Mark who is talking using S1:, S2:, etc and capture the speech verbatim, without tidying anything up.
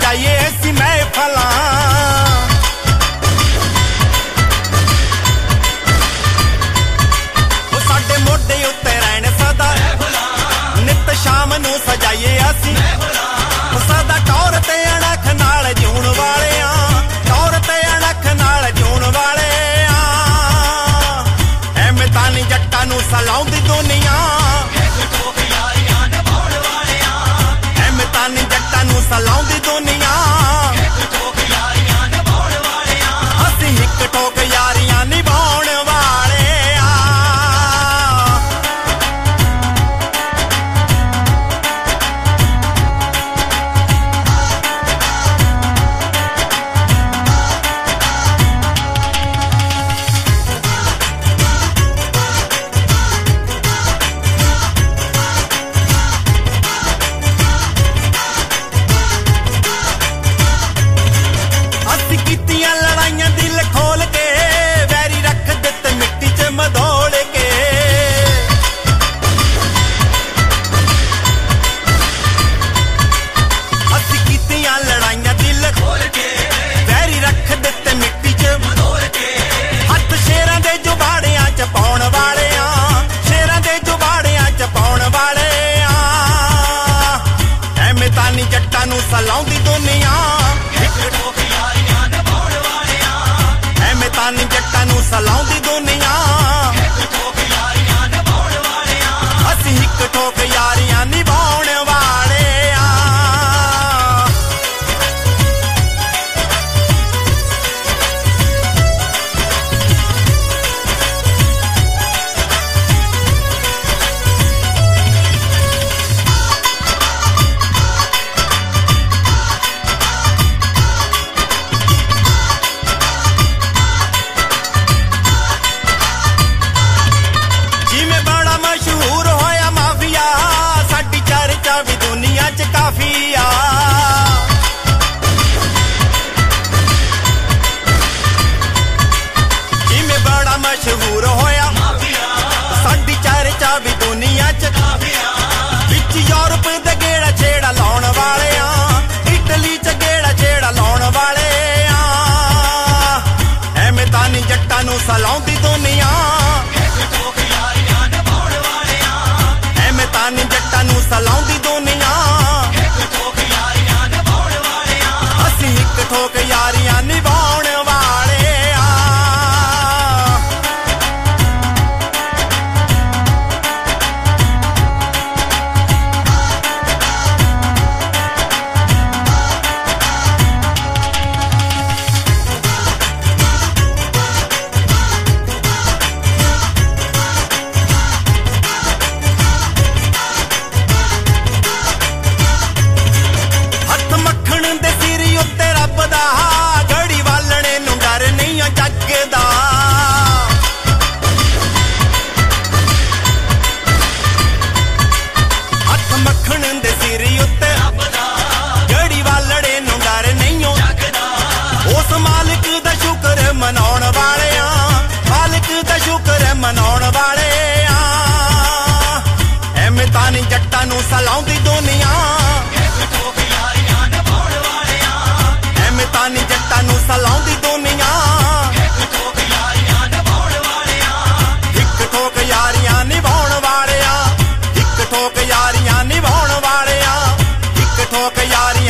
S1: सजाइए ऐसी महफिलां। ओ साडे मोढे उत्ते रहण सदा नित शाम नूं सजाइए असीं सदा टौर ते अणख नाल जिउण वाले आ, टौर ते अणख नाल जिउण वाले आ। एवें तां नी जट्टां नूं सलाउंदी दुनिया, एवें तां नी जट्टां नूं सलाउंदी दुनिया। असीं हिक ठोक यारियां निभाउण वाले आ। असीं कीतियां लड़ाइयां दिल खोल के, वैरी रख दित्ते मिट्टी च मधोल के। असीं कीतियां लड़ाइयां दिल खोल के, वैरी रख दित्ते मिट्टी च मधोल के। हत्थ शेरां दे जुबाड़ियां च पाउण वाले आ, शेरां दे जुबाड़ियां च पाउण वाले आ। एवें तां नी जट्टां नूं सलाउंदी दुनिया, एवें तां नी जट्टां नूं सलाउंदी दुनिया। असीं हिक ठोक यारियां निभाउण वाले आ। जिवें बड़ा मशहूर होया माफिया, साडी चर्चा भी दुनिया च काफी आ। जिवें बड़ा मशहूर होया माफिया, साडी चर्चा भी दुनिया च काफी आ। विच यूरोप दे गेड़ा छेड़ा लाउण वाले आ, इटली च गेड़ा छेड़ा लाउण वाले आ। एवें तां नी जट्टां नूं सलाउंदी दुनिया, एवें तां नी जट्टां नूं सलाउंदी दुनिया। असीं हिक ठोक यारियां निभाउण वाले आ। हत्थ मक्खण दे सिर उत्ते रब दा, घड़ी वालणे नूं डर नहीं आ जगदा। हत्थ मक्खण दे सिर उत्ते रब दा, घड़ी वालणे नूं डर नहीं आ जगदा। उस मालिक दा शुक्र मनाउण वाले आ, मालिक दा शुक्र मनाउण वाले आ। एवें तां नी जट्टां नूं सलाउंदी दुनिया, एवें तां नी जट्टां नूं सलाउंदी दुनिया। हिक ठोक यारियां निभाउण वाले आ, हिक ठोक यारियां निभाउण वाले आ, हिक ठोक यारियां निभाउण वाले आ, हिक ठोक यारियां